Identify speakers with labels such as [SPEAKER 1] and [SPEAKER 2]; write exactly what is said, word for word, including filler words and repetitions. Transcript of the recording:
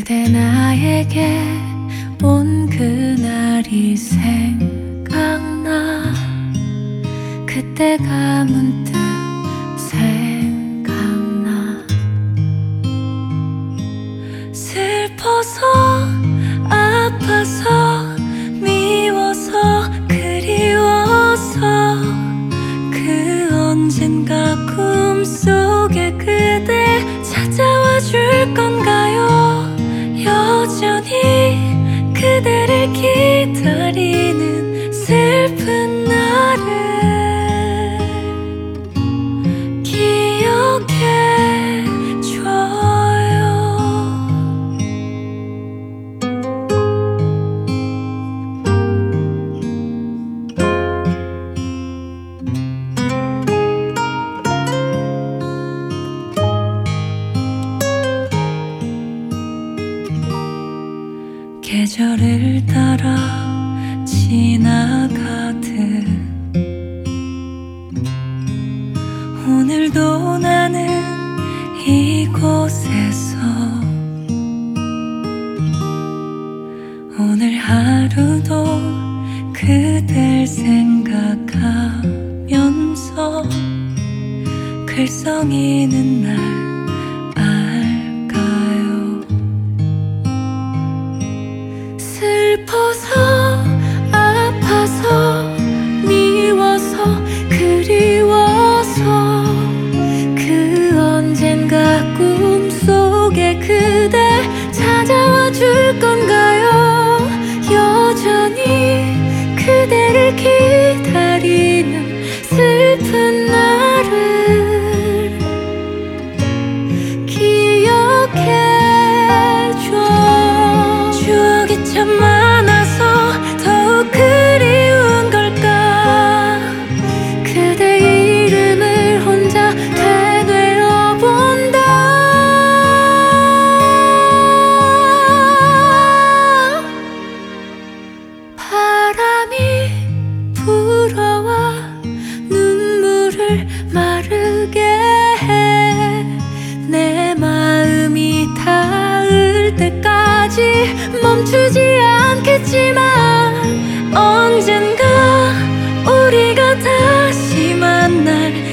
[SPEAKER 1] 그대 나에게 온 그날이 생각나. 그때가 문득 생각나. 슬퍼서 아파서 미워서 그리워서 그 언젠가 꿈속에 그대 찾아와 줄 건가요? 여전히 그대를 기다리는 슬픈 나를 기억해줘요. 계절을 따라 지나가듯 오늘도 나는 이곳에서 오늘 하루도 그댈 생각하면서 글썽이는 날 슬퍼서 아파서 미워서 그리워서 그 언젠가 꿈속에 그대 찾아와 줄 건가요? 여전히 그대를 기다리는 슬픈 나를 기억해줘. 추억이 참 많아서 더욱 그리운 걸까. 그대 이름을 혼자 되뇌어 본다. 바람이 불어와 눈물을 마르게 해. 내 마음이 닿을 때까지 멈추지 않겠지만 언젠가 우리가 다시 만날